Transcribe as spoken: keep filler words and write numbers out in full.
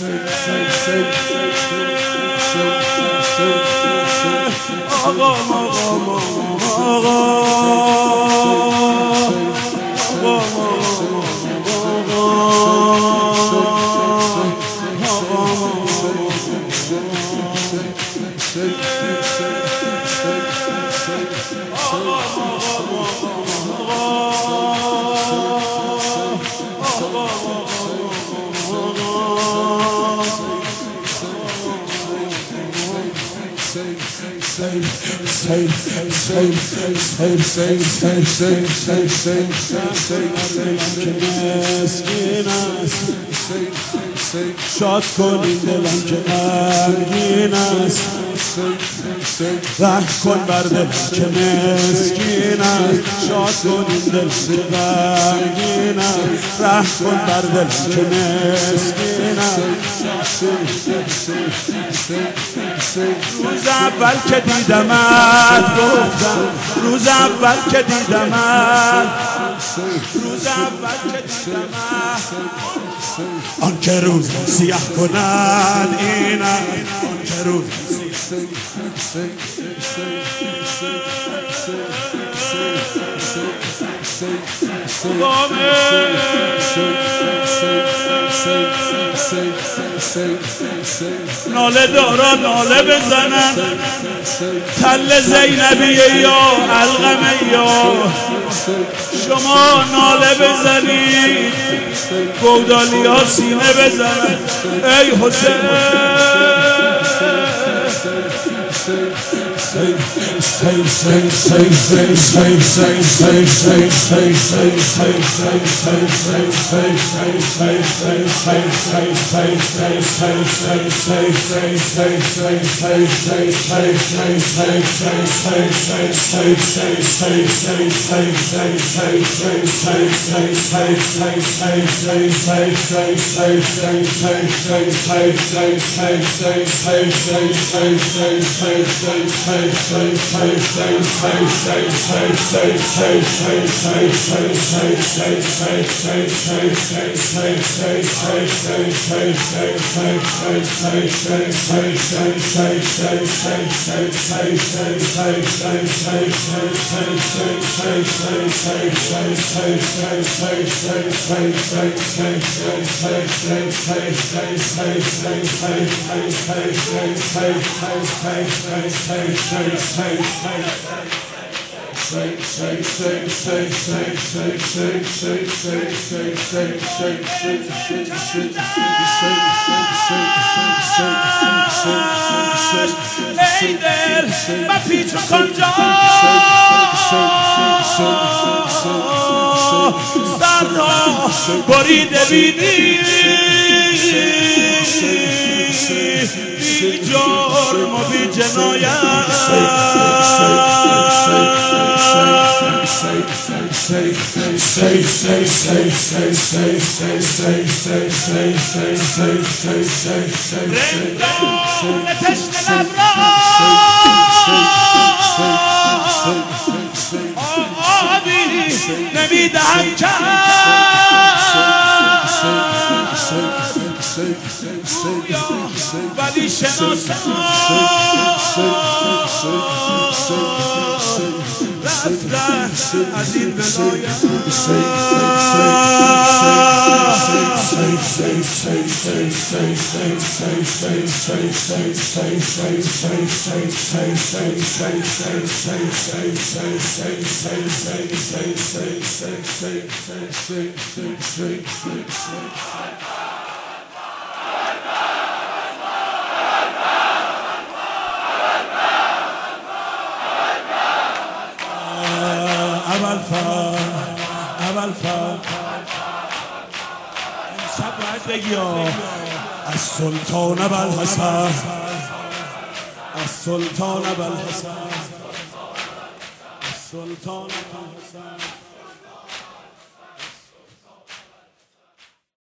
آقا شاد کن این دلم که غمگین است رحم کن بر دلم که مسکین است شاد کن این دلم که غمگین است رحم کن بر دلم که مسکین است روز اول که دیدمت گفتم روز اول که دیدمت روز اول که دیدمت آن که روز سیاه کنند این است آن که روز ناله دارا ناله بزنن تل زینبیه یا علقمه یا شما ناله بزنید گودالی ها سینه بزنن ای حسین ای دل ما پیچ کنجا سر را بریده بیدی بی جرم و بی جنایت رندان تشنه لب را آبی نمیدهم کرد ولی شناسم رفتن از این ولایت اول فر اول فر امشب باید بگی از سلطان ابوالحسن از سلطان ابوالحسن از سلطان ابوالحسن